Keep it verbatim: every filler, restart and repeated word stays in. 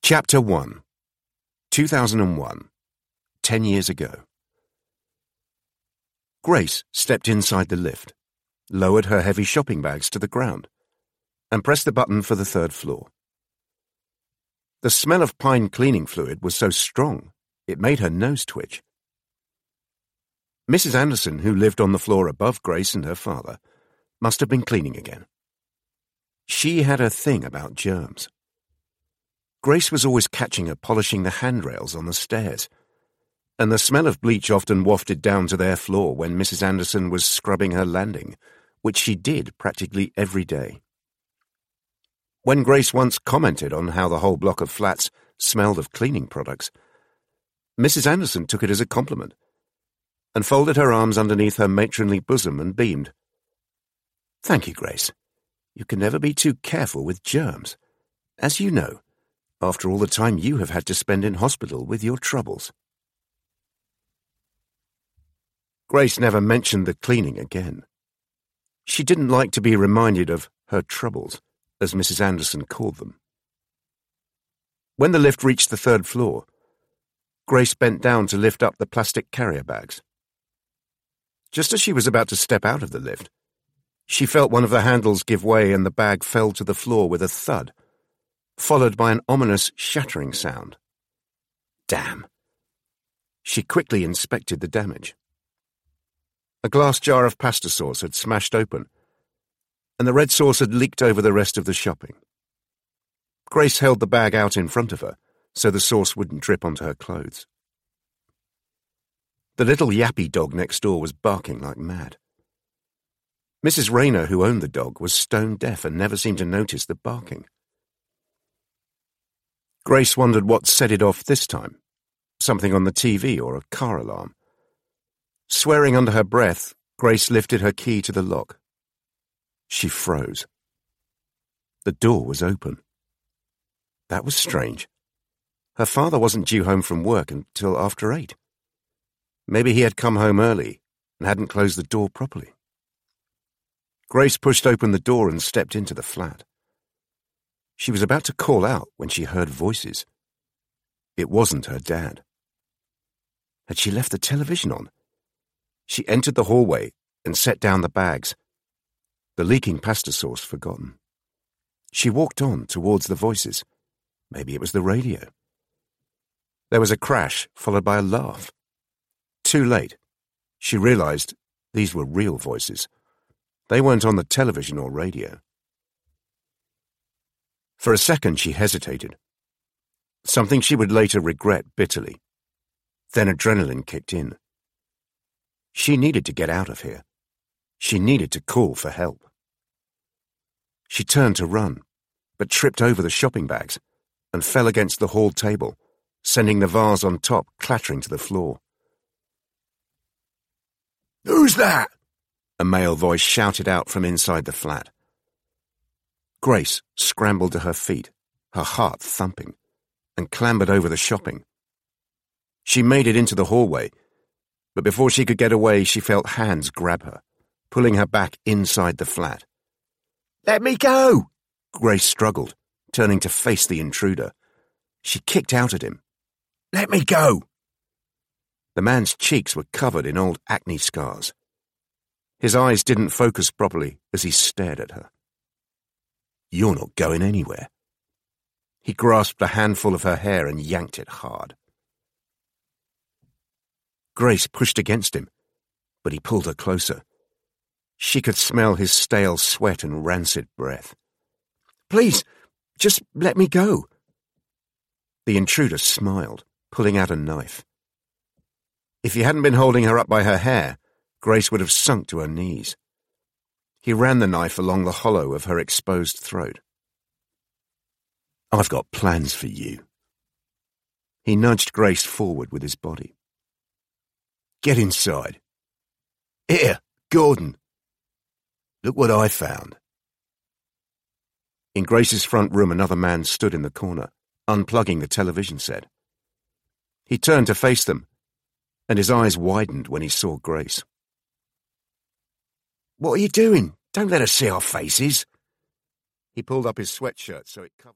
Chapter one. two thousand one. Ten years ago. Grace stepped inside the lift, lowered her heavy shopping bags to the ground, and pressed the button for the third floor. The smell of pine cleaning fluid was so strong, it made her nose twitch. Missus Anderson, who lived on the floor above Grace and her father, must have been cleaning again. She had a thing about germs. Grace was always catching her polishing the handrails on the stairs, and the smell of bleach often wafted down to their floor when Missus Anderson was scrubbing her landing, which she did practically every day. When Grace once commented on how the whole block of flats smelled of cleaning products, Missus Anderson took it as a compliment and folded her arms underneath her matronly bosom and beamed. "Thank you, Grace. You can never be too careful with germs, as you know, after all the time you have had to spend in hospital with your troubles." Grace never mentioned the cleaning again. She didn't like to be reminded of her troubles, as Missus Anderson called them. When the lift reached the third floor, Grace bent down to lift up the plastic carrier bags. Just as she was about to step out of the lift, she felt one of the handles give way and the bag fell to the floor with a thud, followed by an ominous shattering sound. Damn! She quickly inspected the damage. A glass jar of pasta sauce had smashed open, and the red sauce had leaked over the rest of the shopping. Grace held the bag out in front of her so the sauce wouldn't drip onto her clothes. The little yappy dog next door was barking like mad. Missus Rayner, who owned the dog, was stone deaf and never seemed to notice the barking. Grace wondered what set it off this time, something on the T V or a car alarm. Swearing under her breath, Grace lifted her key to the lock. She froze. The door was open. That was strange. Her father wasn't due home from work until after eight. Maybe he had come home early and hadn't closed the door properly. Grace pushed open the door and stepped into the flat. She was about to call out when she heard voices. It wasn't her dad. Had she left the television on? She entered the hallway and set down the bags, the leaking pasta sauce forgotten. She walked on towards the voices. Maybe it was the radio. There was a crash, followed by a laugh. Too late. She realized these were real voices. They weren't on the television or radio. For a second she hesitated, something she would later regret bitterly. Then adrenaline kicked in. She needed to get out of here. She needed to call for help. She turned to run, but tripped over the shopping bags and fell against the hall table, sending the vase on top clattering to the floor. "Who's that?" a male voice shouted out from inside the flat. Grace scrambled to her feet, her heart thumping, and clambered over the shopping. She made it into the hallway, but before she could get away, she felt hands grab her, pulling her back inside the flat. "Let me go!" Grace struggled, turning to face the intruder. She kicked out at him. "Let me go!" The man's cheeks were covered in old acne scars. His eyes didn't focus properly as he stared at her. "You're not going anywhere." He grasped a handful of her hair and yanked it hard. Grace pushed against him, but he pulled her closer. She could smell his stale sweat and rancid breath. "Please, just let me go." The intruder smiled, pulling out a knife. If he hadn't been holding her up by her hair, Grace would have sunk to her knees. He ran the knife along the hollow of her exposed throat. "I've got plans for you." He nudged Grace forward with his body. "Get inside. Here, Gordon. Look what I found." In Grace's front room, another man stood in the corner, unplugging the television set. He turned to face them, and his eyes widened when he saw Grace. "What are you doing? Don't let us see our faces." He pulled up his sweatshirt so it covered